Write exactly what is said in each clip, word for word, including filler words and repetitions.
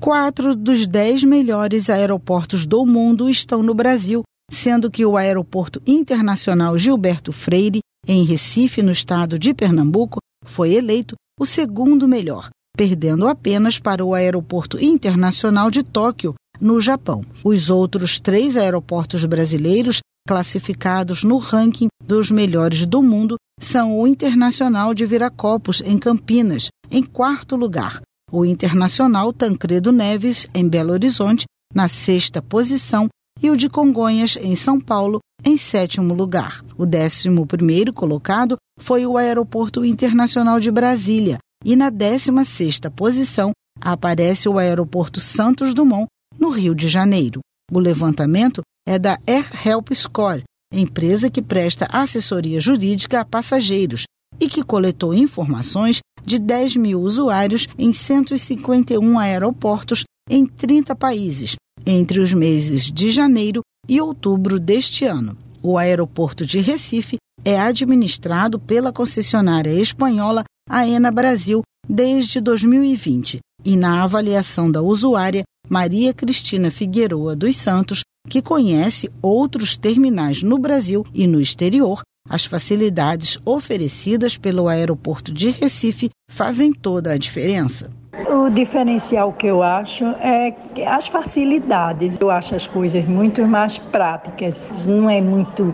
Quatro dos dez melhores aeroportos do mundo estão no Brasil, sendo que o Aeroporto Internacional Gilberto Freire, em Recife, no estado de Pernambuco, foi eleito o segundo melhor, perdendo apenas para o Aeroporto Internacional de Tóquio, no Japão. Os outros três aeroportos brasileiros classificados no ranking dos melhores do mundo são o Internacional de Viracopos, em Campinas, em quarto lugar, o Internacional Tancredo Neves, em Belo Horizonte, na sexta posição, e o de Congonhas, em São Paulo, em sétimo lugar. O décimo primeiro colocado foi o Aeroporto Internacional de Brasília, e na décima sexta posição aparece o Aeroporto Santos Dumont, no Rio de Janeiro. O levantamento é da Air Help Score, empresa que presta assessoria jurídica a passageiros e que coletou informações de dez mil usuários em cento e cinquenta e um aeroportos em trinta países, entre os meses de janeiro e outubro deste ano. O aeroporto de Recife é administrado pela concessionária espanhola Aena Brasil desde dois mil e vinte e, na avaliação da usuária Maria Cristina Figueroa dos Santos, que conhece outros terminais no Brasil e no exterior, as facilidades oferecidas pelo aeroporto de Recife fazem toda a diferença. O diferencial que eu acho é as facilidades. Eu acho as coisas muito mais práticas. Não é muito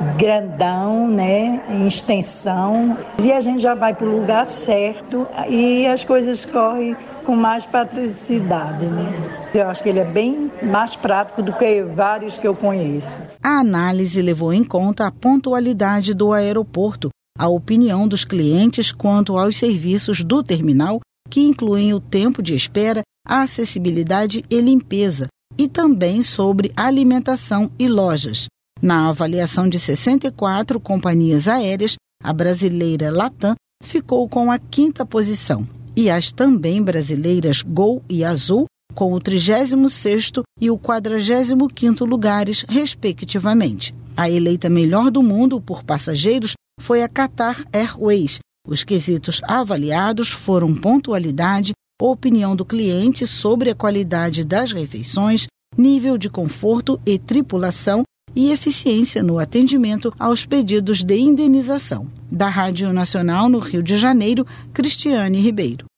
grandão, né, em extensão. E a gente já vai para o lugar certo e as coisas correm com mais praticidade, né? Eu acho que ele é bem mais prático do que vários que eu conheço. A análise levou em conta a pontualidade do aeroporto, a opinião dos clientes quanto aos serviços do terminal, que incluem o tempo de espera, a acessibilidade e limpeza, e também sobre alimentação e lojas. Na avaliação de sessenta e quatro companhias aéreas, a brasileira Latam ficou com a quinta posição, e as também brasileiras Gol e Azul com o trigésimo sexto e o quadragésimo quinto lugares, respectivamente. A eleita melhor do mundo por passageiros foi a Qatar Airways. Os quesitos avaliados foram pontualidade, opinião do cliente sobre a qualidade das refeições, nível de conforto e tripulação e eficiência no atendimento aos pedidos de indenização. Da Rádio Nacional no Rio de Janeiro, Cristiane Ribeiro.